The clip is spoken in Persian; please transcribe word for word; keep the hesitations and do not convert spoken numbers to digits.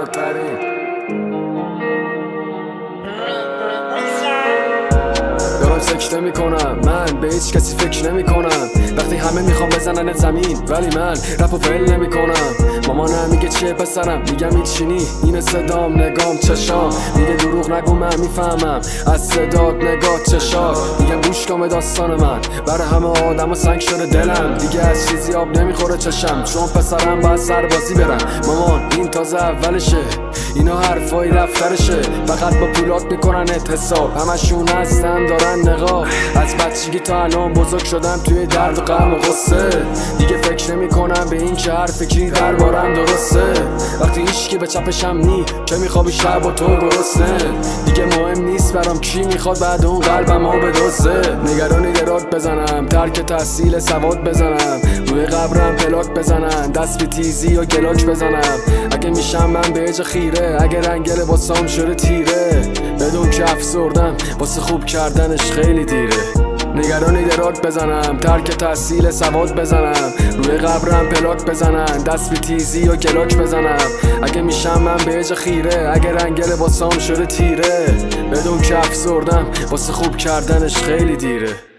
ترین دارم سکته میکنم، من به هیچ کسی فکر نمی کنم. وقتی همه میخوام بزنن زمین ولی من رپ و فل نمی کنم. مامانم میگه چیه پسرم، میگم هیچی نی، اینه صدام نگام چشام. میگه دروغ نگو من میفهمم از صدات نگاه چشات. میگم گوش کن به داستان من، برای همه آدم و سنگ شده دلم. دیگه از چیزی آب نمیخوره چشم، چون پسرم باید سربازی برم. مامان این تازه اولشه، اینا حرفای دفترشه. فقط با پولات میکننت حساب، همشون هستن دارن نقاب. از بچگی تا الان بزرگ شدم توی درد و غم و غصه. دیگه فکر نمی کنم به این که حرف کی دربارم درسته. وقتی هیچکی به چپشم نی، که میخوابی شب و تو گرسنه. دیگه مهم نیست برام کی میخواد بعد اون قلبمو بدزه. نگرانی درات بزنم، ترک تحصیل سواد بزنم، روی قبرم پلاک بزنم، دست به تیزی و گلاک بزنم. اگه میشم من به اج خیره، اگه رنگ لباسام شده تیره، بدون که افسردم واسه خوب کردنش خیلی دیره. نگرانی درات بزنم، ترک تحصیل سواد بزنم، روی قبرم پلاک بزنم، دست به تیزی و گلاک بزنم. اگه میشم من به اج خیره، اگه رنگ لباسام شده تیره، بدون که افسردم واسه خوب کردنش خیلی دیره.